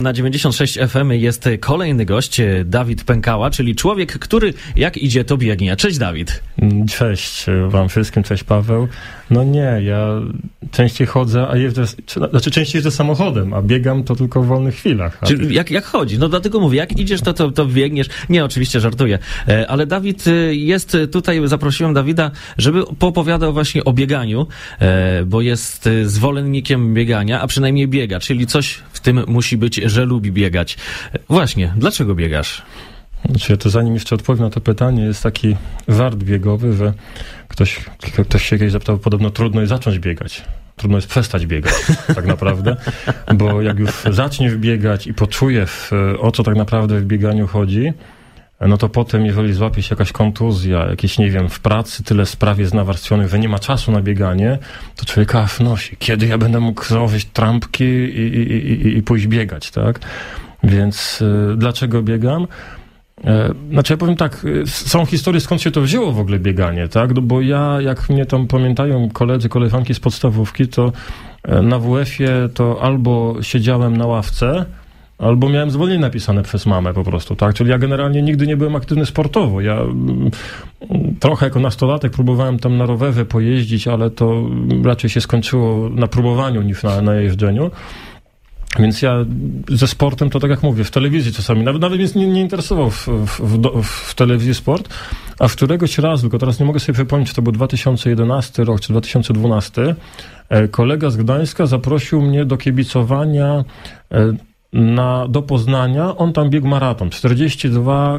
Na 96 FM jest kolejny gość, Dawid Pękała, czyli człowiek, który jak idzie, to biegnie. Cześć, Dawid. Cześć wam wszystkim, cześć Paweł. No nie, ja częściej chodzę, a jeżdżę, częściej jeżdżę samochodem, a biegam to tylko w wolnych chwilach. Czyli jak chodzi? No dlatego mówię, jak idziesz, to biegniesz. Nie, oczywiście żartuję. Ale Dawid jest tutaj, zaprosiłem Dawida, żeby poopowiadał właśnie o bieganiu, bo jest zwolennikiem biegania, a przynajmniej biega, czyli coś w tym musi być, że lubi biegać. Właśnie, dlaczego biegasz? Znaczy, to zanim jeszcze odpowiem na to pytanie, jest taki żart biegowy, że ktoś się kiedyś zapytał, podobno trudno jest zacząć biegać. Trudno jest przestać biegać, tak naprawdę, bo jak już zaczniesz biegać i poczujesz, o co tak naprawdę w bieganiu chodzi, no to potem, jeżeli złapie się jakaś kontuzja, jakieś, nie wiem, w pracy tyle spraw jest nawarstwionych, że nie ma czasu na bieganie, to człowieka aż nosi. Kiedy ja będę mógł założyć trampki i pójść biegać, tak? Więc dlaczego biegam? Znaczy ja powiem tak, są historie, skąd się to wzięło w ogóle bieganie, tak? No bo ja, jak mnie tam pamiętają koleżanki z podstawówki, to na WF-ie to albo siedziałem na ławce, albo miałem zwolnienie napisane przez mamę po prostu, tak? Czyli ja generalnie nigdy nie byłem aktywny sportowo. Ja trochę jako nastolatek próbowałem tam na rowerze pojeździć, ale to raczej się skończyło na próbowaniu niż na jeżdżeniu. Więc ja ze sportem to tak jak mówię, w telewizji czasami, nawet mnie nie interesował w telewizji sport, a w któregoś razu, tylko teraz nie mogę sobie przypomnieć, czy to był 2011 rok, czy 2012, kolega z Gdańska zaprosił mnie do kibicowania do Poznania. On tam biegł maraton, 42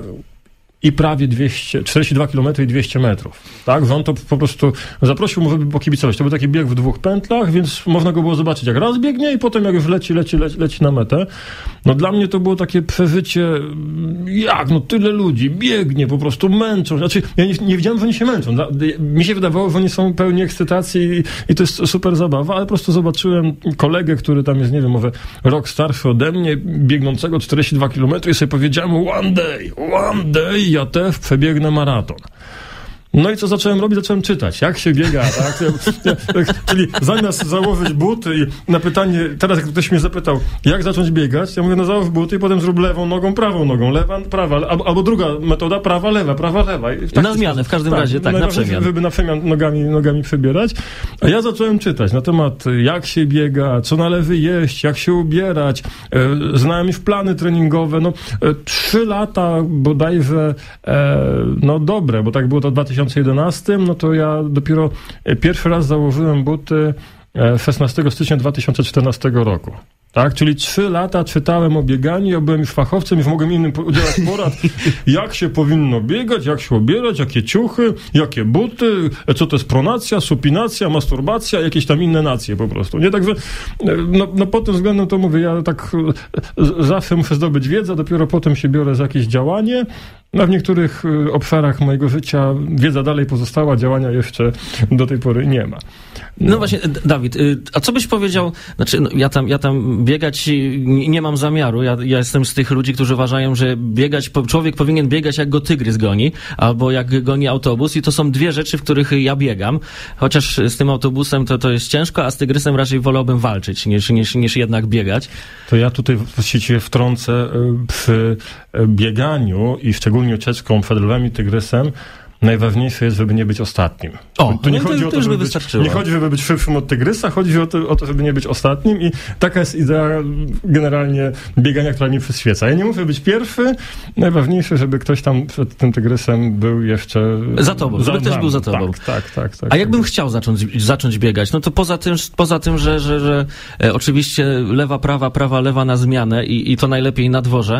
km i 200 metrów. Tak? On to po prostu zaprosił mu, żeby pokibicować. To był taki bieg w 2 pętlach, więc można go było zobaczyć, jak raz biegnie i potem jak już leci na metę. No dla mnie to było takie przeżycie, tyle ludzi biegnie, po prostu męczą. Znaczy, ja nie wiedziałem, że oni się męczą. Mi się wydawało, że oni są pełni ekscytacji i to jest super zabawa, ale po prostu zobaczyłem kolegę, który tam jest, nie wiem, może rok starszy ode mnie, biegnącego 42 km i sobie powiedziałem, one day, ja też przebiegnę maraton. No i co zacząłem robić? Zacząłem czytać, jak się biega, tak? Czyli zamiast założyć buty i na pytanie, teraz jak ktoś mnie zapytał, jak zacząć biegać, ja mówię, no załóż buty i potem zrób lewą nogą, prawą nogą, lewa, prawa, albo druga metoda, prawa, lewa. Na zmianę, w każdym razie, tak, na przemian. Żeby na przemian nogami przebierać. A ja zacząłem czytać na temat, jak się biega, co należy jeść, jak się ubierać. Znałem już plany treningowe, 3 lata bodajże, dobre, bo tak było to w 2011, no to ja dopiero pierwszy raz założyłem buty 16 stycznia 2014 roku. Tak? Czyli 3 lata czytałem o bieganiu, ja byłem już fachowcem, już mogłem innym udzielać porad, jak się powinno biegać, jak się ubierać, jakie ciuchy, jakie buty, co to jest pronacja, supinacja, masturbacja, jakieś tam inne nacje po prostu. Nie, także pod tym względem to mówię, ja tak zawsze muszę zdobyć wiedzę, dopiero potem się biorę za jakieś działanie. A w niektórych obszarach mojego życia wiedza dalej pozostała, działania jeszcze do tej pory nie ma. No właśnie, Dawid, a co byś powiedział, znaczy ja tam biegać nie mam zamiaru, ja jestem z tych ludzi, którzy uważają, że człowiek powinien biegać jak go tygrys goni, albo jak goni autobus i to są 2 rzeczy, w których ja biegam, chociaż z tym autobusem to jest ciężko, a z tygrysem raczej wolałbym walczyć niż jednak biegać. To ja tutaj właściwie wtrącę przy bieganiu i szczególnie ucieczką przed lwem i tygrysem. Najważniejsze jest, żeby nie być ostatnim. To nie chodzi o to, żeby wystarczyło. Nie chodzi, żeby być szybszym od tygrysa, chodzi o to, żeby nie być ostatnim i taka jest idea generalnie biegania, która mi przyświeca. Ja nie muszę być pierwszy, najważniejsze, żeby ktoś tam przed tym tygrysem był jeszcze za tobą, żeby też był za tobą. Tak. A jakbym chciał zacząć biegać, no to poza tym, że oczywiście lewa, prawa, lewa na zmianę i to najlepiej na dworze,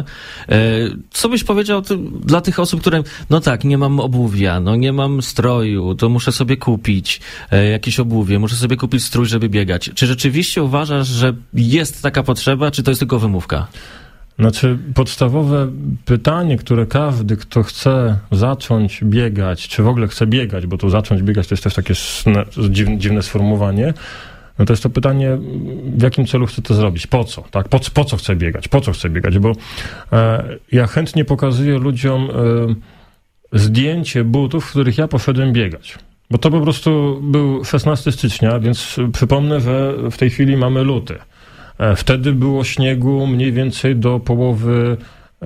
co byś powiedział dla tych osób, które, nie mam obuwia, nie mam stroju, to muszę sobie kupić jakieś obuwie, muszę sobie kupić strój, żeby biegać. Czy rzeczywiście uważasz, że jest taka potrzeba, czy to jest tylko wymówka? Znaczy, podstawowe pytanie, które każdy, kto chce zacząć biegać, czy w ogóle chce biegać, bo to zacząć biegać to jest też takie dziwne sformułowanie, no to jest to pytanie, w jakim celu chcę to zrobić, po co, tak? Po co chcę biegać, bo ja chętnie pokazuję ludziom zdjęcie butów, w których ja poszedłem biegać. Bo to po prostu był 16 stycznia, więc przypomnę, że w tej chwili mamy luty. Wtedy było śniegu mniej więcej do połowy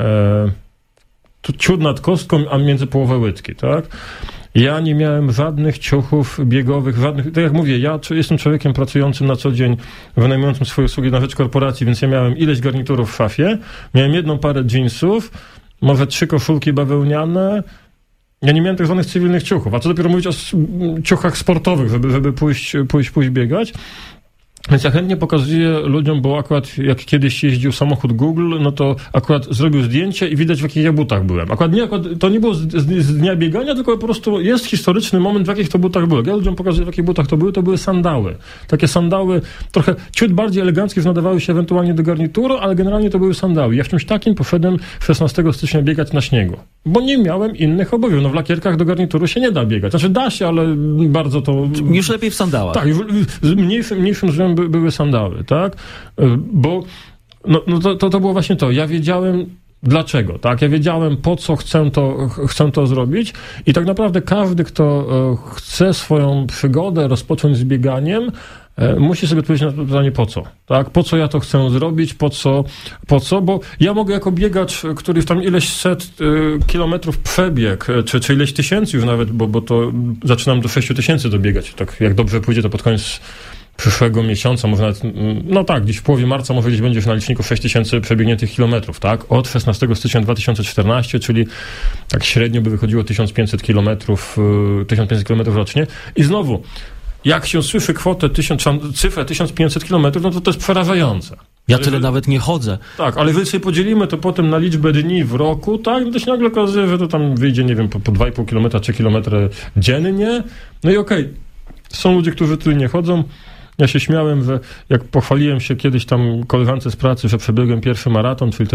ciut nad kostką, a między połowę łydki, tak? Ja nie miałem żadnych ciuchów biegowych, żadnych, tak jak mówię, ja jestem człowiekiem pracującym na co dzień, wynajmującym swoje usługi na rzecz korporacji, więc ja miałem ileś garniturów w szafie, miałem jedną parę jeansów, może 3 koszulki bawełniane. Ja nie miałem tak zwanych cywilnych ciuchów, a co dopiero mówić o ciuchach sportowych, żeby pójść biegać. Więc ja chętnie pokazuję ludziom, bo akurat jak kiedyś jeździł samochód Google, no to akurat zrobił zdjęcie i widać, w jakich ja butach byłem. To nie było z dnia biegania, tylko po prostu jest historyczny moment, w jakich to butach byłem. Ja ludziom pokazuję, w jakich butach to były sandały. Takie sandały, trochę ciut bardziej eleganckie, już nadawały się ewentualnie do garnituru, ale generalnie to były sandały. Ja w czymś takim poszedłem 16 stycznia biegać na śniegu, bo nie miałem innych obuwiów. No w lakierkach do garnituru się nie da biegać. Znaczy da się, ale bardzo to... Już lepiej w sandałach. Tak, z mniejszym złem były sandały, tak? Bo to było właśnie to. Ja wiedziałem dlaczego, tak? Ja wiedziałem, po co chcę to zrobić i tak naprawdę każdy, kto chce swoją przygodę rozpocząć z bieganiem, musi sobie odpowiedzieć na to pytanie po co, tak? Po co ja to chcę zrobić, po co, bo ja mogę jako biegacz, który tam ileś set kilometrów przebiegł, czy ileś tysięcy już nawet, bo to zaczynam do 6000 dobiegać, tak jak dobrze pójdzie, to pod koniec przyszłego miesiąca, może nawet, no tak, gdzieś w połowie marca może gdzieś będzie już na liczniku 6000 przebiegniętych kilometrów, tak? Od 16 stycznia 2014, czyli tak średnio by wychodziło 1500 kilometrów rocznie. I znowu, jak się słyszy cyfrę 1500 kilometrów, no to jest przerażające. Ja tyle nawet nie chodzę. Tak, ale jeżeli sobie podzielimy to potem na liczbę dni w roku, tak, no to się nagle okazuje, że to tam wyjdzie, nie wiem, po 2,5 kilometra, 3 kilometry dziennie. No i okej, są ludzie, którzy tu nie chodzą. Ja się śmiałem, że jak pochwaliłem się kiedyś tam koleżance z pracy, że przebiegłem pierwszy maraton, czyli te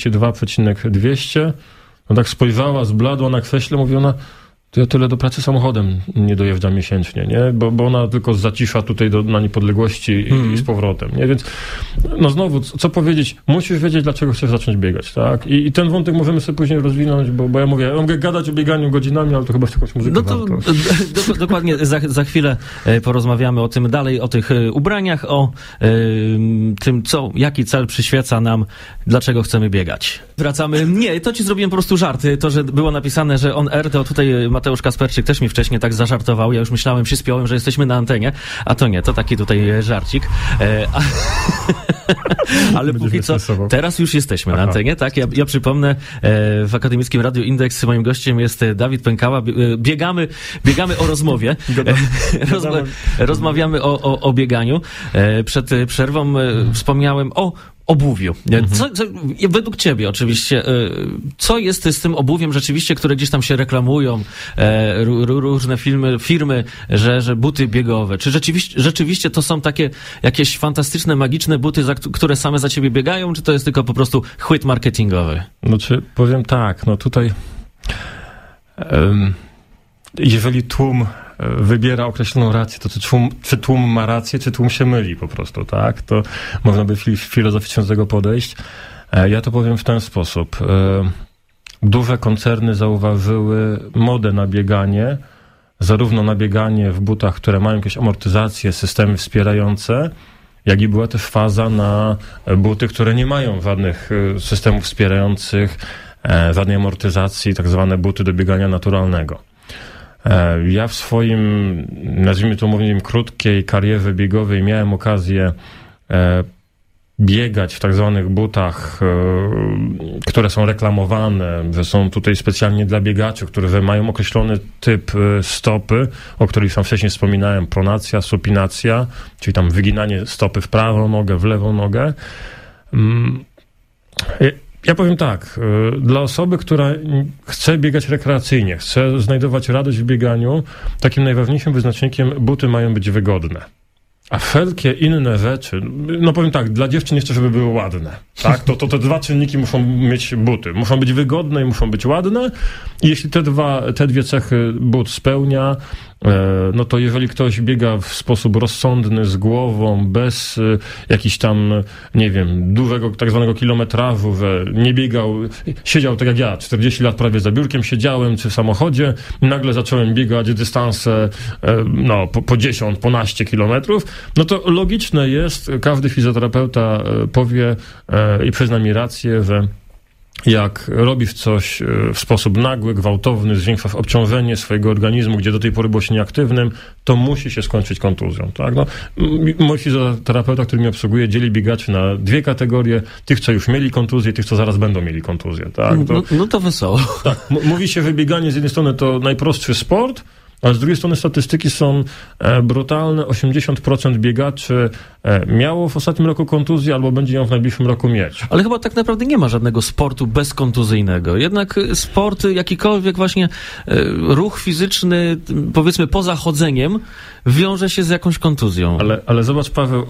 42,200, no tak spojrzała, zbladła na krześle, mówi ona, to ja tyle do pracy samochodem nie dojeżdżam miesięcznie, nie? Bo ona tylko zacisza tutaj na niepodległości i z powrotem, nie? Więc no znowu, co powiedzieć? Musisz wiedzieć, dlaczego chcesz zacząć biegać, tak? I ten wątek możemy sobie później rozwinąć, bo ja mogę gadać o bieganiu godzinami, ale to chyba jakąś muzykę no to dokładnie, za chwilę porozmawiamy o tym dalej, o tych ubraniach, o tym, jaki cel przyświeca nam, dlaczego chcemy biegać. Wracamy. Nie, to ci zrobiłem po prostu żart. To, że było napisane, że on air, to tutaj Mateusz Kasperczyk też mi wcześniej tak zażartował. Ja już myślałem, się spiąłem, że jesteśmy na antenie, a to nie, to taki tutaj żarcik. Ale póki co, teraz już jesteśmy na antenie, tak? Ja przypomnę, w Akademickim Radiu Indeks moim gościem jest Dawid Pękała. Biegamy o rozmowie. Rozmawiamy o bieganiu. Przed przerwą wspomniałem o obuwiu. Według ciebie oczywiście, co jest z tym obuwiem rzeczywiście, które gdzieś tam się reklamują, różne firmy, że buty biegowe. Czy rzeczywiście to są takie jakieś fantastyczne, magiczne buty, które same za ciebie biegają, czy to jest tylko po prostu chwyt marketingowy? Znaczy, powiem tak, no tutaj jeżeli tłum wybiera określoną rację, to czy tłum ma rację, czy tłum się myli po prostu, tak? To można by filozoficznie do tego podejść. Ja to powiem w ten sposób. Duże koncerny zauważyły modę na bieganie, zarówno na bieganie w butach, które mają jakieś amortyzacje, systemy wspierające, jak i była też faza na buty, które nie mają żadnych systemów wspierających, żadnej amortyzacji, tak zwane buty do biegania naturalnego. Ja w swoim, nazwijmy to mówieniem, krótkiej karierze biegowej miałem okazję biegać w tak zwanych butach, które są reklamowane, że są tutaj specjalnie dla biegaczy, które mają określony typ stopy, o których tam wcześniej wspominałem, pronacja, supinacja, czyli tam wyginanie stopy w prawą nogę, w lewą nogę. Ja powiem tak, dla osoby, która chce biegać rekreacyjnie, chce znajdować radość w bieganiu, takim najważniejszym wyznacznikiem buty mają być wygodne. A wszelkie inne rzeczy, no powiem tak, dla dziewczyn jeszcze, żeby były ładne, tak? To te dwa czynniki muszą mieć buty. Muszą być wygodne i muszą być ładne. I jeśli te dwie cechy but spełnia, no to jeżeli ktoś biega w sposób rozsądny, z głową, bez jakichś tam, nie wiem, dużego tak zwanego kilometrażu, że nie biegał, siedział tak jak ja, 40 lat prawie za biurkiem siedziałem, czy w samochodzie, i nagle zacząłem biegać dystanse, no, po 10, po naście kilometrów, no to logiczne jest, każdy fizjoterapeuta powie i przyzna mi rację, że jak robisz coś w sposób nagły, gwałtowny, zwiększasz obciążenie swojego organizmu, gdzie do tej pory było się nieaktywnym, to musi się skończyć kontuzją, tak? No, mój fizjoterapeuta, który mnie obsługuje, dzieli biegaczy na dwie kategorie, tych, co już mieli kontuzję, tych, co zaraz będą mieli kontuzję, tak? No to wesoło. Tak, mówi się, że bieganie z jednej strony to najprostszy sport, ale z drugiej strony statystyki są brutalne. 80% biegaczy miało w ostatnim roku kontuzję albo będzie ją w najbliższym roku mieć. Ale chyba tak naprawdę nie ma żadnego sportu bezkontuzyjnego. Jednak sport, jakikolwiek właśnie ruch fizyczny, powiedzmy poza chodzeniem, wiąże się z jakąś kontuzją. Ale zobacz, Paweł,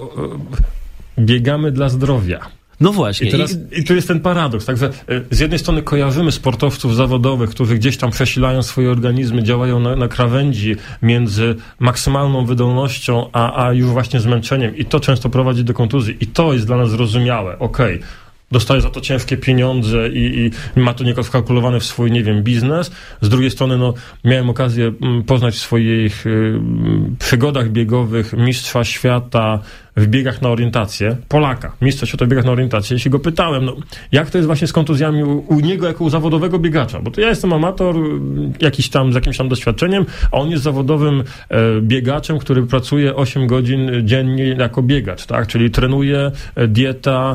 biegamy dla zdrowia. No właśnie. I tu jest ten paradoks, także z jednej strony kojarzymy sportowców zawodowych, którzy gdzieś tam przesilają swoje organizmy, działają na krawędzi między maksymalną wydolnością, a już właśnie zmęczeniem i to często prowadzi do kontuzji i to jest dla nas zrozumiałe, okej. Dostaje za to ciężkie pieniądze i ma to niejako wkalkulowane w swój, nie wiem, biznes. Z drugiej strony, no, miałem okazję poznać w swoich przygodach biegowych mistrza świata w biegach na orientację, Polaka, mistrza świata w biegach na orientację. Jeśli go pytałem, no, jak to jest właśnie z kontuzjami u niego jako u zawodowego biegacza, bo to ja jestem amator jakiś tam z jakimś tam doświadczeniem, a on jest zawodowym biegaczem, który pracuje 8 godzin dziennie jako biegacz, tak? Czyli trenuje, dieta,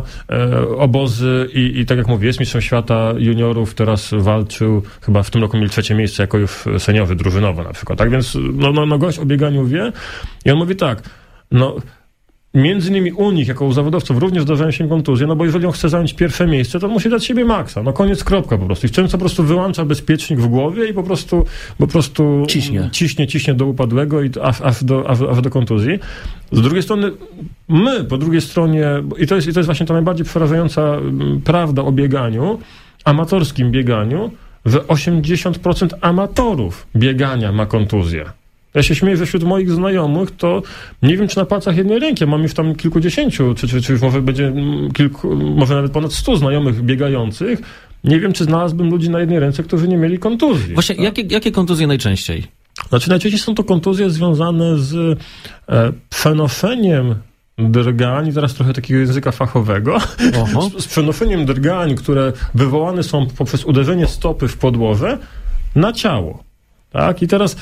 obozy i tak jak mówię, jest mistrzem świata juniorów, teraz walczył, chyba w tym roku mieli 3. miejsce jako już seniorzy, drużynowo na przykład, tak? Więc no gość o bieganiu wie i on mówi tak, no między innymi u nich, jako u zawodowców, również zdarzają się kontuzje, no bo jeżeli on chce zająć pierwsze miejsce, to musi dać siebie maksa. No koniec, kropka po prostu. I często po prostu wyłącza bezpiecznik w głowie i po prostu ciśnie do upadłego i aż do kontuzji. Z drugiej strony my, po drugiej stronie, i to jest właśnie ta najbardziej przerażająca prawda o bieganiu, amatorskim bieganiu, że 80% amatorów biegania ma kontuzję. Ja się śmieję, że wśród moich znajomych to nie wiem, czy na palcach jednej ręki, mam już tam kilkudziesięciu, czy już może będzie może nawet ponad 100 znajomych biegających. Nie wiem, czy znalazłbym ludzi na jednej ręce, którzy nie mieli kontuzji. Właśnie, tak? Jakie kontuzje najczęściej? Znaczy, najczęściej są to kontuzje związane z przenoszeniem drgań, teraz trochę takiego języka fachowego, z przenoszeniem drgań, które wywołane są poprzez uderzenie stopy w podłoże na ciało. Tak? I teraz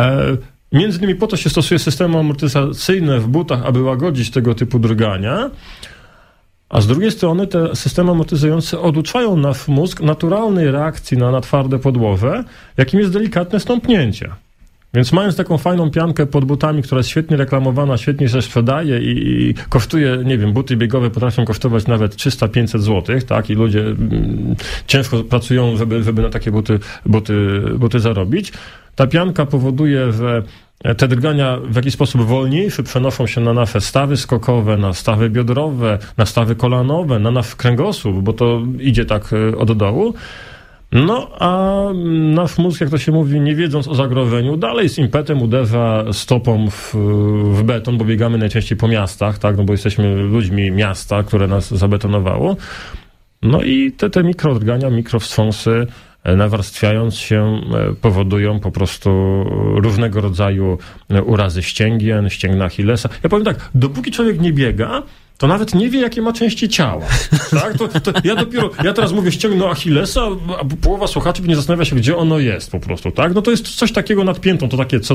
między innymi po to się stosuje systemy amortyzacyjne w butach, aby łagodzić tego typu drgania, a z drugiej strony te systemy amortyzujące oduczają nasz mózg naturalnej reakcji na twarde podłoże, jakim jest delikatne stąpnięcie. Więc mając taką fajną piankę pod butami, która jest świetnie reklamowana, świetnie się sprzedaje i kosztuje, nie wiem, buty biegowe potrafią kosztować nawet 300-500 zł, tak? I ludzie ciężko pracują, żeby na takie buty zarobić. Ta pianka powoduje, że te drgania w jakiś sposób wolniejszy przenoszą się na nasze stawy skokowe, na stawy biodrowe, na stawy kolanowe, na nasz kręgosłup, bo to idzie tak od dołu. No, a nasz mózg, jak to się mówi, nie wiedząc o zagrożeniu, dalej z impetem uderza stopą w beton, bo biegamy najczęściej po miastach, tak, no bo jesteśmy ludźmi miasta, które nas zabetonowało. No i te mikrodrgania, mikrowstrząsy, nawarstwiając się, powodują po prostu różnego rodzaju urazy ścięgien, ścięgna Achillesa. Ja powiem tak, dopóki człowiek nie biega, to nawet nie wie, jakie ma części ciała. Tak? Ja teraz mówię ścięgno Achillesa, a połowa słuchaczy nie zastanawia się, gdzie ono jest po prostu, tak? No to jest coś takiego nad piętą,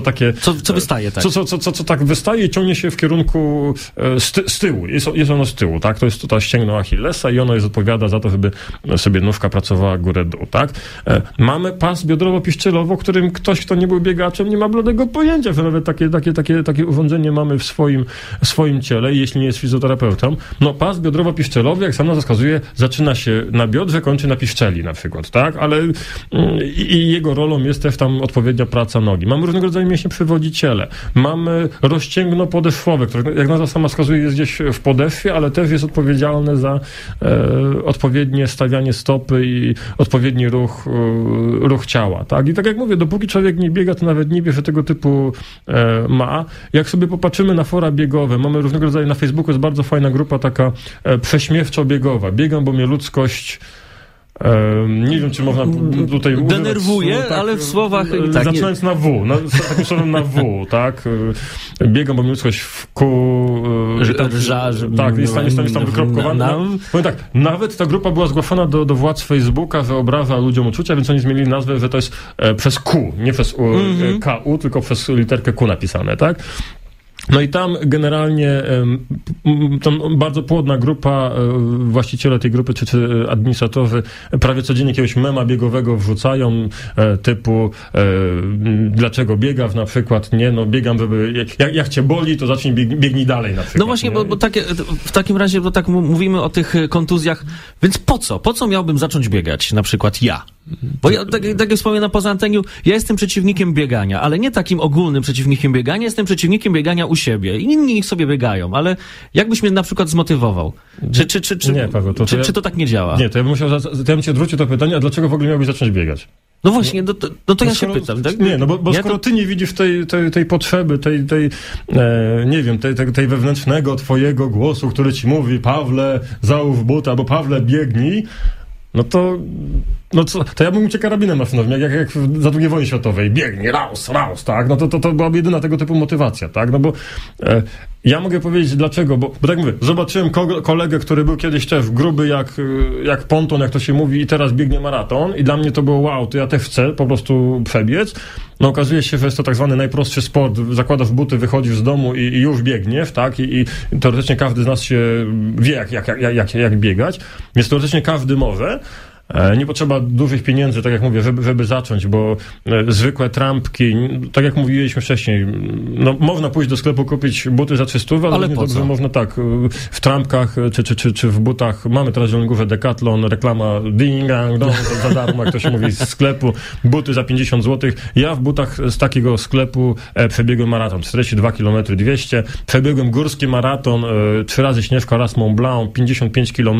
Co wystaje, tak? Co tak wystaje i ciągnie się w kierunku z tyłu. Jest ono z tyłu, tak? To jest to ścięgno Achillesa i ono odpowiada za to, żeby sobie nóżka pracowała górę-dół, tak? Mamy pas biodrowo-piszczelowo, którym ktoś, kto nie był biegaczem, nie ma bladego pojęcia, że nawet takie urządzenie mamy w swoim ciele i jeśli nie jest fizjoterapeutą, piszczelką. No pas biodrowo-piszczelowy, jak sama wskazuje, zaczyna się na biodrze, kończy na piszczeli na przykład, tak? Ale i jego rolą jest też tam odpowiednia praca nogi. Mamy różnego rodzaju mięśnie przywodziciele. Mamy rozcięgno podeszwowe, które jak nazwa sama wskazuje jest gdzieś w podeszwie, ale też jest odpowiedzialne za odpowiednie stawianie stopy i odpowiedni ruch ciała, tak? I tak jak mówię, dopóki człowiek nie biega, to nawet nie wie, że tego typu ma. Jak sobie popatrzymy na fora biegowe, mamy różnego rodzaju, na Facebooku jest bardzo fajna grupa taka prześmiewczo-biegowa. Biegam, bo mnie ludzkość nie wiem, czy można tutaj denerwuje, używać, tak, ale w słowach tak, zaczynając na W, takim słowem na W, tak? Biegam, bo mi ludzkość tak, jest tam wykropkowana. Powiem tak, nawet ta grupa była zgłaszana do władz Facebooka, że obraża ludziom uczucia, więc oni zmienili nazwę, że to jest przez Q, nie przez KU, tylko przez literkę Q napisane, tak? No i tam generalnie tam bardzo płodna grupa, właściciele tej grupy czy administratorzy prawie codziennie jakiegoś mema biegowego wrzucają, typu dlaczego biegasz na przykład, nie, no biegam, żeby jak cię boli, to zacznij biegnij dalej na przykład. No właśnie, bo w takim razie, bo tak mówimy o tych kontuzjach, więc po co miałbym zacząć biegać, na przykład ja? Bo ja, tak jak wspomniałem poza anteniu, ja jestem przeciwnikiem biegania, ale nie takim ogólnym przeciwnikiem biegania, jestem przeciwnikiem biegania u siebie. Inni niech sobie biegają, ale jakbyś mnie na przykład zmotywował? Nie, Paweł, czy to tak nie działa? Nie, to ja bym cię odwrócił to pytanie, a dlaczego w ogóle miałbyś zacząć biegać? No właśnie, to ja się pytam. Tak? Nie, no bo skoro ty nie widzisz tej potrzeby, nie wiem, tej wewnętrznego twojego głosu, który ci mówi, Pawle, załóż buta, albo Pawle, biegnij, no to ja bym uciekł karabinem maszynowym, jak za II wojny światowej. Biegnij, raus, tak? No to byłaby jedyna tego typu motywacja, tak? No bo ja mogę powiedzieć dlaczego, bo tak mówię, zobaczyłem kolegę, który był kiedyś też gruby jak ponton, jak to się mówi, i teraz biegnie maraton i dla mnie to było wow, to ja też chcę po prostu przebiec. No okazuje się, że jest to tak zwany najprostszy sport, zakładasz buty, wychodzisz z domu i już biegniesz, tak? I teoretycznie każdy z nas się wie, jak biegać, więc teoretycznie każdy może. Nie potrzeba dużych pieniędzy, tak jak mówię, żeby zacząć, bo zwykłe trampki, tak jak mówiliśmy wcześniej, no można pójść do sklepu, kupić buty za 300, ale nie dobrze można tak, w trampkach czy w butach. Mamy teraz w Zielonej Górze Decathlon, reklama ding dong, za darmo, jak to się mówi, z sklepu, buty za 50 zł. Ja w butach z takiego sklepu przebiegłem maraton, 42 km 200, przebiegłem górski maraton, 3 razy Śnieżka, raz Mont Blanc, 55 km,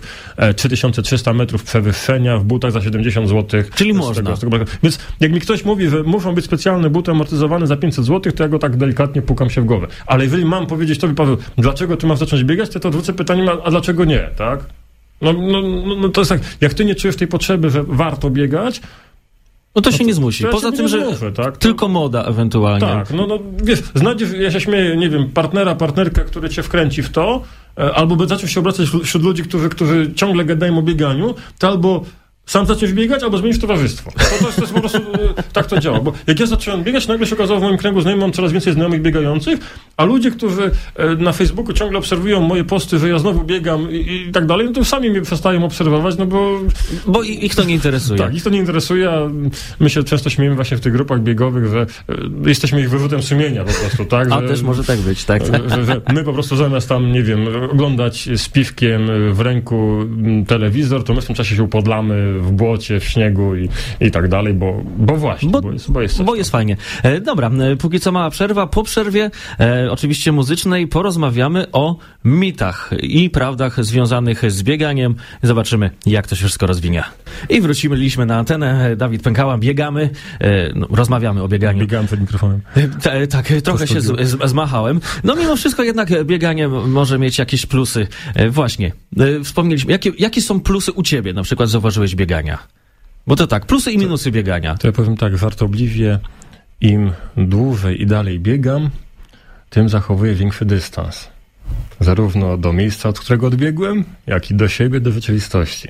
3300 metrów przewyższenia w butach za 70 zł. Czyli można. Więc jak mi ktoś mówi, że muszą być specjalne buty amortyzowane za 500 zł, to ja go tak delikatnie pukam się w głowę. Ale jeżeli mam powiedzieć tobie, Paweł, dlaczego ty masz zacząć biegać, to odwrócę pytanie, a dlaczego nie, tak? No to jest tak, jak ty nie czujesz tej potrzeby, że warto biegać, no to się nie zmusi. Poza tym, że tak? tylko moda ewentualnie. Tak, wiesz, znajdziesz, ja się śmieję, nie wiem, partnerkę, który cię wkręci w to, albo zaczął się obracać wśród ludzi, którzy ciągle gadają o bieganiu, to albo sam zacząć biegać, albo zmienisz towarzystwo. To jest po prostu, tak to działa. Bo jak ja zacząłem biegać, nagle się okazało w moim kręgu znajomych, mam coraz więcej znajomych biegających, a ludzie, którzy na Facebooku ciągle obserwują moje posty, że ja znowu biegam i tak dalej, no to sami mnie przestają obserwować, no bo ich to nie interesuje. Tak, ich to nie interesuje, a my się często śmiejemy właśnie w tych grupach biegowych, że jesteśmy ich wyrzutem sumienia po prostu, tak? A też może tak być, tak. Że my po prostu zamiast tam, nie wiem, oglądać z piwkiem w ręku telewizor, to my w tym czasie się upodlamy w błocie, w śniegu i tak dalej, bo właśnie, bo jest fajnie. Dobra, póki co mała przerwa. Po przerwie, oczywiście muzycznej, porozmawiamy o mitach i prawdach związanych z bieganiem. Zobaczymy, jak to się wszystko rozwinie. I wróciliśmy na antenę. Dawid Pękała, biegamy, rozmawiamy o bieganiu. Biegałem przed mikrofonem. Tak, trochę się zmachałem. No mimo wszystko jednak bieganie może mieć jakieś plusy. Właśnie, wspomnieliśmy, jakie są plusy u ciebie, na przykład zauważyłeś biegania? Bo to tak, plusy i minusy biegania. To ja powiem tak, żartobliwie, im dłużej i dalej biegam, tym zachowuję większy dystans. Zarówno do miejsca, od którego odbiegłem, jak i do siebie, do rzeczywistości.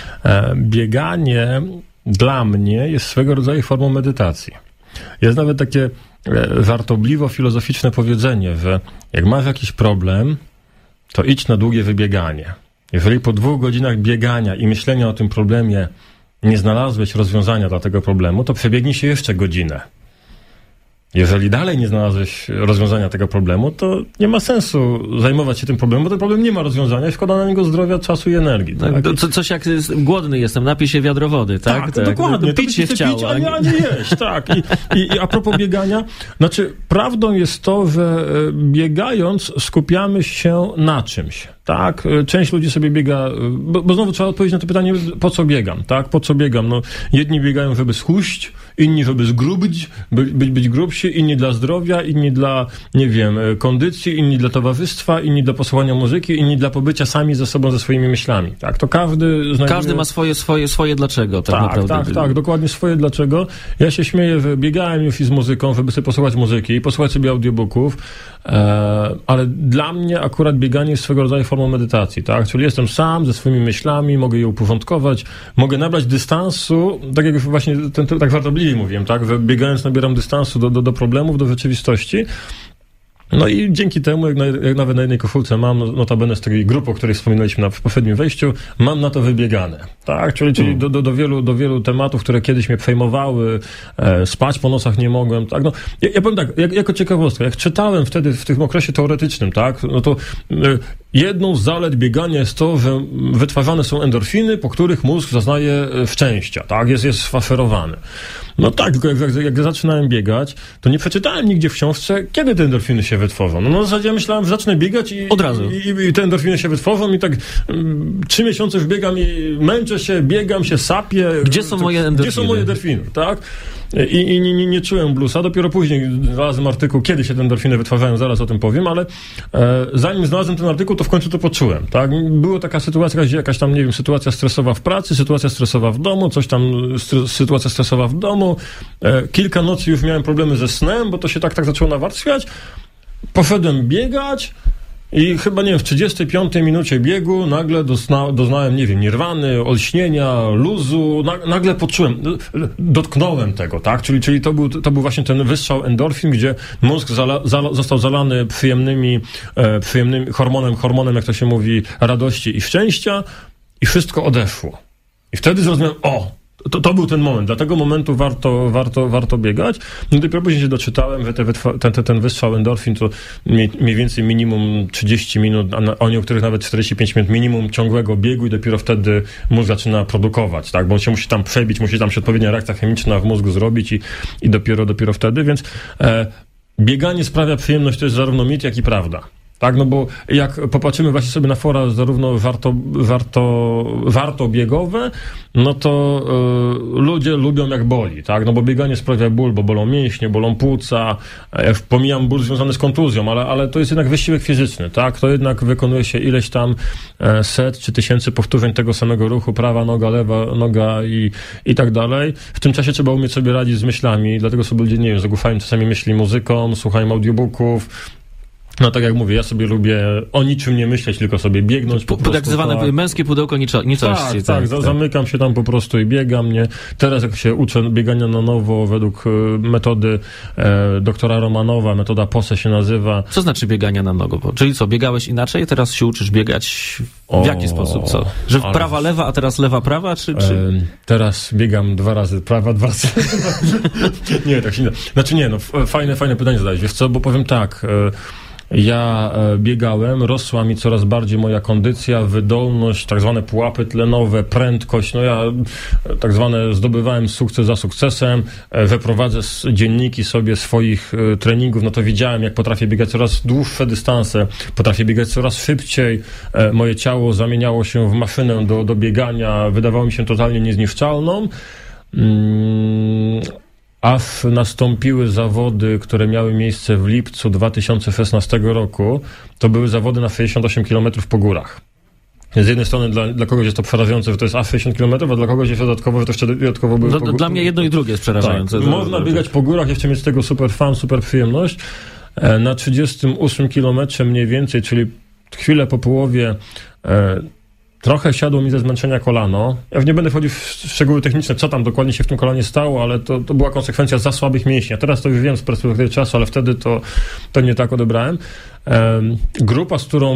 Bieganie dla mnie jest swego rodzaju formą medytacji. Jest nawet takie żartobliwo-filozoficzne powiedzenie, że jak masz jakiś problem, to idź na długie wybieganie. Jeżeli po 2 godzinach biegania i myślenia o tym problemie nie znalazłeś rozwiązania dla tego problemu, to przebiegnij się jeszcze godzinę. Jeżeli dalej nie znalazłeś rozwiązania tego problemu, to nie ma sensu zajmować się tym problemem, bo ten problem nie ma rozwiązania i szkoda na niego zdrowia, czasu i energii. Tak? Coś jak głodny jestem, napij się wiadro wody, tak? Tak, dokładnie. Pić się chciało, a nie jeść, tak. I a propos biegania, znaczy prawdą jest to, że biegając skupiamy się na czymś. Tak, część ludzi sobie biega, bo znowu trzeba odpowiedzieć na to pytanie, po co biegam, tak? Po co biegam? No, jedni biegają, żeby schudć, inni, żeby zgrubić, być grubsi, inni dla zdrowia, inni dla, nie wiem, kondycji, inni dla towarzystwa, inni dla posłuchania muzyki, inni dla pobycia sami ze sobą, ze swoimi myślami, tak? To każdy ma swoje dlaczego, tak naprawdę. Tak, dokładnie swoje dlaczego. Ja się śmieję, że biegałem już i z muzyką, żeby sobie posłuchać muzyki, posłuchać sobie audiobooków, ale dla mnie akurat bieganie jest swego rodzaju formą medytacji, tak? Czyli jestem sam ze swoimi myślami, mogę je uporządkować, mogę nabrać dystansu, tak jak właśnie tak żartobliwie mówiłem, tak? Że biegając nabieram dystansu do problemów, do rzeczywistości. No i dzięki temu, jak nawet na jednej koszulce mam, notabene z tej grupy, o której wspominaliśmy w poprzednim wejściu, mam na to wybiegane. Tak? Czyli do wielu tematów, które kiedyś mnie przejmowały, spać po nocach nie mogłem. Tak? No, ja powiem tak, jako ciekawostkę, jak czytałem wtedy w tym okresie teoretycznym, tak? No to jedną z zalet biegania jest to, że wytwarzane są endorfiny, po których mózg zaznaje szczęścia, tak? Jest sfaszerowany. No tak, tylko jak zaczynałem biegać, to nie przeczytałem nigdzie w książce, kiedy te endorfiny się wytworzą. No w zasadzie myślałem, że zacznę biegać i od razu. I te endorfiny się wytworzą i tak 3 miesiące już biegam i męczę się, biegam się, sapię. Gdzie są moje endorfiny? Gdzie są moje endorfiny, tak? I nie czułem bluesa. Dopiero później znalazłem artykuł, kiedy się te endorfiny wytwarzają, zaraz o tym powiem, ale zanim znalazłem ten artykuł, to w końcu to poczułem, tak? Była taka sytuacja, gdzie jakaś tam, nie wiem, sytuacja stresowa w pracy, sytuacja stresowa w domu, coś tam, sytuacja stresowa w domu. Kilka nocy już miałem problemy ze snem, bo to się tak zaczęło nawarstwiać. Poszedłem biegać i chyba, nie wiem, w 35 minucie biegu nagle doznałem, nie wiem, nirwany, olśnienia, luzu, nagle poczułem, dotknąłem tego, tak? Czyli to był właśnie ten wystrzał endorfin, gdzie mózg został zalany przyjemnym hormonem, jak to się mówi, radości i szczęścia i wszystko odeszło. I wtedy zrozumiałem, to był ten moment. Dla tego momentu warto biegać. No dopiero później się doczytałem, że ten wystrzał endorfin to mniej więcej minimum 30 minut, a niektórych nawet 45 minut minimum ciągłego biegu i dopiero wtedy mózg zaczyna produkować, tak? Bo on się musi tam przebić, musi tam się odpowiednia reakcja chemiczna w mózgu zrobić i dopiero wtedy, więc bieganie sprawia przyjemność, to jest zarówno mit, jak i prawda. Tak, no bo jak popatrzymy właśnie sobie na fora zarówno warto biegowe, no to ludzie lubią jak boli, tak, no bo bieganie sprawia ból, bo bolą mięśnie, bolą płuca, pomijam ból związany z kontuzją, ale to jest jednak wysiłek fizyczny, tak, to jednak wykonuje się ileś tam set czy tysięcy powtórzeń tego samego ruchu, prawa noga, lewa noga i tak dalej. W tym czasie trzeba umieć sobie radzić z myślami, dlatego sobie ludzie, nie wiem, zagłuchają czasami myśli muzyką, słuchają audiobooków. No tak jak mówię, ja sobie lubię o niczym nie myśleć, tylko sobie biegnąć po prostu. Tak zwane męskie pudełko nicości. Tak, zamykam się tam po prostu i biegam, nie? Teraz jak się uczę biegania na nowo według metody doktora Romanowa, metoda POSE się nazywa. Co znaczy biegania na nowo? Czyli co, biegałeś inaczej, teraz się uczysz biegać w jaki sposób, co? Że prawa, lewa, a teraz lewa, prawa, czy... Teraz biegam 2 razy prawa, 2 razy... Nie, tak się nie... Znaczy nie, no fajne pytanie zadałeś, wiesz co, bo powiem tak... Ja biegałem, rosła mi coraz bardziej moja kondycja, wydolność, tak zwane pułapy tlenowe, prędkość. No ja tak zwane zdobywałem sukces za sukcesem, wyprowadzę dzienniki sobie swoich treningów, no to widziałem, jak potrafię biegać coraz dłuższe dystanse, potrafię biegać coraz szybciej, moje ciało zamieniało się w maszynę do biegania, wydawało mi się totalnie niezniszczalną. Aż nastąpiły zawody, które miały miejsce w lipcu 2016 roku. To były zawody na 68 km po górach. Z jednej strony dla kogoś jest to przerażające, że to jest aż 60 km, a dla kogoś jest dodatkowo, że to jeszcze dodatkowo były po Dla mnie jedno i drugie jest przerażające. Tak. Można biegać po górach, jeszcze mieć z tego super fan, super przyjemność. Na 38 km mniej więcej, czyli chwilę po połowie, trochę siadło mi ze zmęczenia kolano. Ja nie będę wchodził w szczegóły techniczne, co tam dokładnie się w tym kolanie stało, ale to była konsekwencja za słabych mięśni. A teraz to już wiem z perspektywy czasu, ale wtedy to nie tak odebrałem. grupa, z którą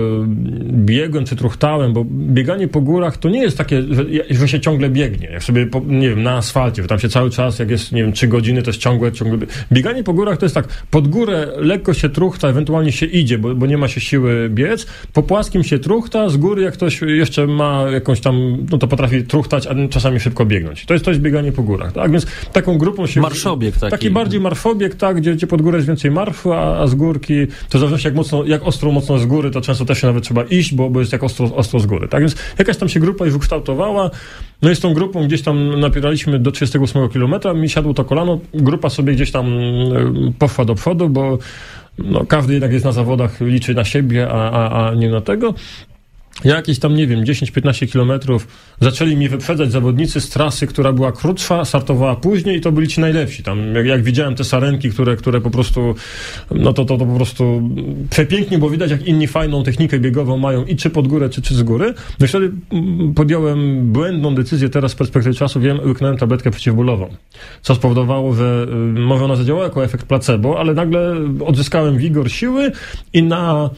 biegłem czy truchtałem, bo bieganie po górach to nie jest takie, że się ciągle biegnie. Jak sobie, nie wiem, na asfalcie, że tam się cały czas, jak jest, nie wiem, 3 godziny, to jest ciągle. Bieganie po górach to jest tak, pod górę lekko się truchta, ewentualnie się idzie, bo nie ma się siły biec. Po płaskim się truchta, z góry jak ktoś jeszcze ma jakąś tam, no to potrafi truchtać, a czasami szybko biegnąć. To jest bieganie po górach, tak? Więc taką grupą się... Marszobieg taki. Bardziej marfobieg, tak, gdzie pod górę jest więcej marfu, a z górki, to w zależności jak ostro mocno z góry, to często też się nawet trzeba iść, bo jest jak ostro z góry, tak? Więc jakaś tam się grupa już ukształtowała, no i z tą grupą gdzieś tam napieraliśmy do 38 kilometra, mi siadło to kolano, grupa sobie gdzieś tam poszła do przodu, bo no, każdy jednak jest na zawodach, liczy na siebie, a nie na tego. Jakieś tam, nie wiem, 10-15 kilometrów zaczęli mi wyprzedzać zawodnicy z trasy, która była krótsza, startowała później i to byli ci najlepsi. Tam, jak widziałem te sarenki, które po prostu, no to po prostu przepięknie, bo widać, jak inni fajną technikę biegową mają i czy pod górę, czy z góry. No i wtedy podjąłem błędną decyzję, teraz z perspektywy czasu wiem, łyknąłem tabletkę przeciwbólową, co spowodowało, że może ona zadziałała jako efekt placebo, ale nagle odzyskałem wigor, siły i na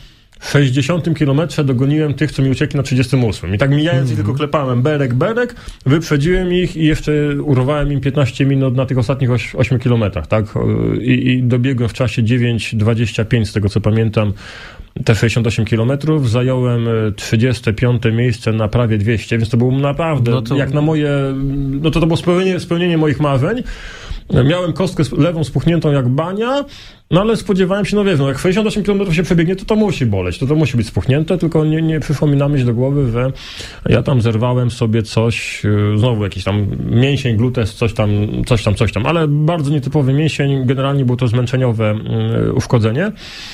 60 kilometrze dogoniłem tych, co mi uciekli na 38. I tak mijając ich tylko klepałem berek, wyprzedziłem ich i jeszcze urwałem im 15 minut na tych ostatnich 8 kilometrach, tak? I dobiegłem w czasie 9:25, z tego co pamiętam, te 68 kilometrów. Zająłem 35 miejsce na prawie 200, więc to było naprawdę, jak na moje, no to było spełnienie moich marzeń. Miałem kostkę lewą spuchniętą jak bania, no ale spodziewałem się, no wiesz, no jak 68 km się przebiegnie, to musi boleć, to musi być spuchnięte, tylko nie przyszło mi na myśl do głowy, że ja tam zerwałem sobie coś, znowu jakiś tam mięsień, gluteus, coś tam, ale bardzo nietypowy mięsień, generalnie było to zmęczeniowe uszkodzenie.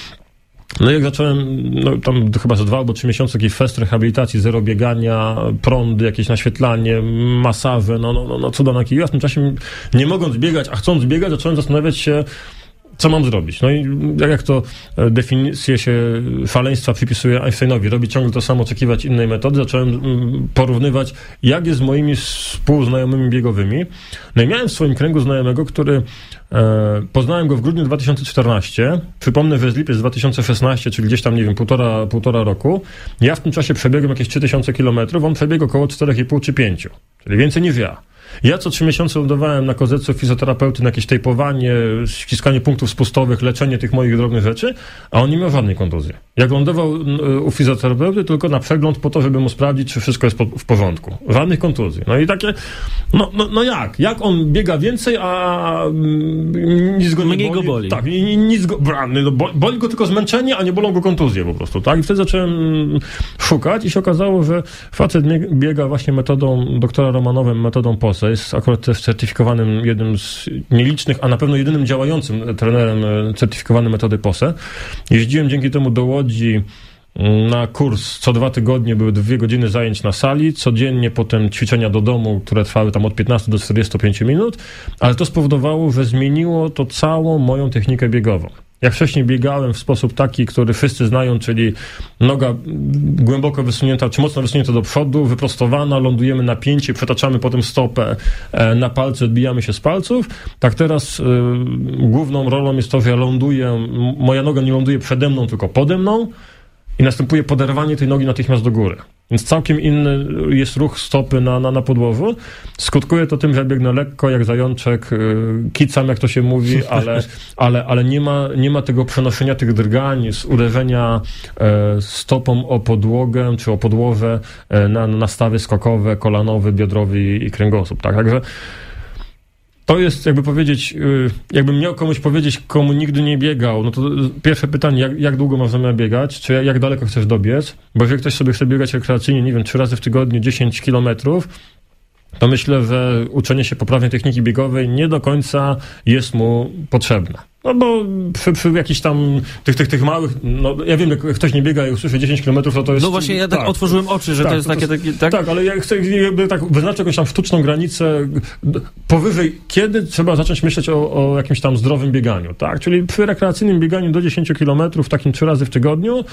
No i jak zacząłem, no tam chyba za 2 albo 3 miesiące jakiś fest rehabilitacji, zero biegania, prądy, jakieś naświetlanie, masaże, no cuda na kiju. Ja w tym czasie, nie mogąc biegać, a chcąc biegać, zacząłem zastanawiać się, co mam zrobić. No i jak to definicję się szaleństwa przypisuje Einsteinowi, robić ciągle to samo, oczekiwać innej metody, zacząłem porównywać, jak jest z moimi współznajomymi biegowymi. No i miałem w swoim kręgu znajomego, który poznałem go w grudniu 2014. Przypomnę, że jest lipiec 2016, czyli gdzieś tam, nie wiem, półtora roku. Ja w tym czasie przebiegłem jakieś 3000 kilometrów, on przebiegł około 4,5 czy 5, czyli więcej niż ja. Ja co 3 miesiące lądowałem na kozetce fizjoterapeuty, na jakieś tejpowanie, ściskanie punktów spustowych, leczenie tych moich drobnych rzeczy, a on nie miał żadnej kontuzji. Jak lądował u fizjoterapeuty, tylko na przegląd po to, żeby mu sprawdzić, czy wszystko jest w porządku. Żadnych kontuzji. No i takie, no jak? Jak on biega więcej, a nic go nie mniej boli? Go boli. Tak, i nic go, boli go tylko zmęczenie, a nie bolą go kontuzje po prostu, tak? I wtedy zacząłem szukać i się okazało, że facet biega właśnie metodą doktora Romanowem, metodą POSE. Jest akurat też certyfikowanym, jednym z nielicznych, a na pewno jedynym działającym trenerem certyfikowanym metody POSE. Jeździłem dzięki temu do Łodzi na kurs. Co 2 tygodnie były 2 godziny zajęć na sali, codziennie potem ćwiczenia do domu, które trwały tam od 15 do 45 minut, ale to spowodowało, że zmieniło to całą moją technikę biegową. Jak wcześniej biegałem w sposób taki, który wszyscy znają, czyli noga głęboko wysunięta, czy mocno wysunięta do przodu, wyprostowana, lądujemy na pięcie, przetaczamy potem stopę na palce, odbijamy się z palców. Tak teraz główną rolą jest to, że ja ląduję, moja noga nie ląduje przede mną, tylko pode mną i następuje poderwanie tej nogi natychmiast do góry. Więc całkiem inny jest ruch stopy na podłożu. Skutkuje to tym, że biegnę lekko, jak zajączek, kicam, jak to się mówi, ale nie ma tego przenoszenia tych drgań, z uderzenia stopą o podłogę, czy o podłogę na stawy skokowe, kolanowy, biodrowy i kręgosłup. Tak? Także to jest, jakby powiedzieć, jakbym miał komuś powiedzieć, komu nigdy nie biegał, no to pierwsze pytanie, jak długo masz zamiar biegać, czy jak daleko chcesz dobiec, bo jeżeli ktoś sobie chce biegać rekreacyjnie, nie wiem, 3 razy w tygodniu 10 kilometrów, to myślę, że uczenie się poprawnej techniki biegowej nie do końca jest mu potrzebne. No bo przy jakichś tam tych małych, no ja wiem, jak ktoś nie biega i usłyszy 10 km, to jest... No właśnie, ja tak otworzyłem oczy, że to jest takie... Tak? Tak, ale ja chcę wyznaczyć jakąś tam sztuczną granicę powyżej, kiedy trzeba zacząć myśleć o jakimś tam zdrowym bieganiu, tak? Czyli przy rekreacyjnym bieganiu do 10 km, takim 3 razy w tygodniu,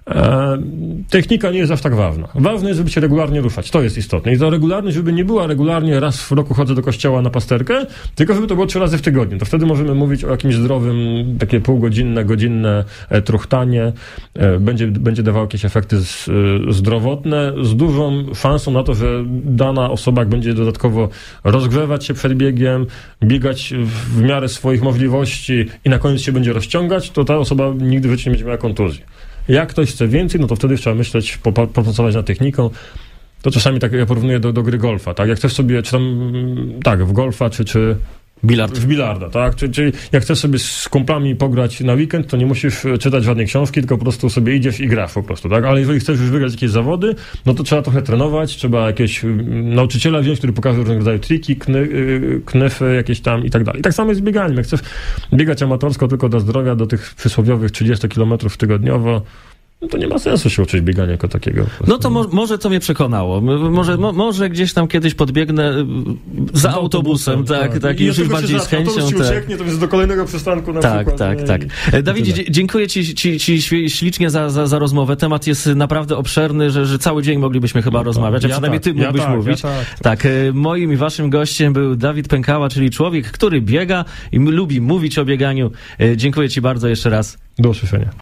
Technika nie jest aż tak ważna. Ważne jest, żeby się regularnie ruszać. To jest istotne. I ta regularność, żeby nie była regularnie raz w roku chodzę do kościoła na pasterkę, tylko żeby to było 3 razy w tygodniu. To wtedy możemy mówić o jakimś zdrowym, takie półgodzinne, godzinne truchtanie. Będzie dawało jakieś efekty zdrowotne z dużą szansą na to, że dana osoba, jak będzie dodatkowo rozgrzewać się przed biegiem, biegać w miarę swoich możliwości i na koniec się będzie rozciągać, to ta osoba nigdy w życiu nie będzie miała kontuzji. Jak ktoś chce więcej, no to wtedy trzeba myśleć, popracować nad techniką. To czasami tak ja porównuję do gry golfa, tak? Jak chcesz sobie, czy tam, tak, w golfa, czy Bilard. w bilarda, tak? Czyli jak chcesz sobie z kumplami pograć na weekend, to nie musisz czytać żadnej książki, tylko po prostu sobie idziesz i grasz po prostu, tak? Ale jeżeli chcesz już wygrać jakieś zawody, no to trzeba trochę trenować, trzeba jakiegoś nauczyciela wziąć, który pokaże różnego rodzaju triki, knyfy jakieś tam i tak dalej. I tak samo jest z bieganiem. Jak chcesz biegać amatorsko tylko do zdrowia, do tych przysłowiowych 30 km tygodniowo, no to nie ma sensu się uczyć biegania jako takiego. No to może to mnie przekonało. Może gdzieś tam kiedyś podbiegnę za autobusem, tak, i już bardziej z chęcią. To ucieknie, to jest do kolejnego przystanku na przykład. Tak. Dawidzie, dziękuję ci ślicznie za rozmowę. Temat jest naprawdę obszerny, że cały dzień moglibyśmy chyba rozmawiać, a przynajmniej ty mógłbyś mówić. Tak, moim i waszym gościem był Dawid Pękała, czyli człowiek, który biega i lubi mówić o bieganiu. Dziękuję ci bardzo jeszcze raz. Do usłyszenia.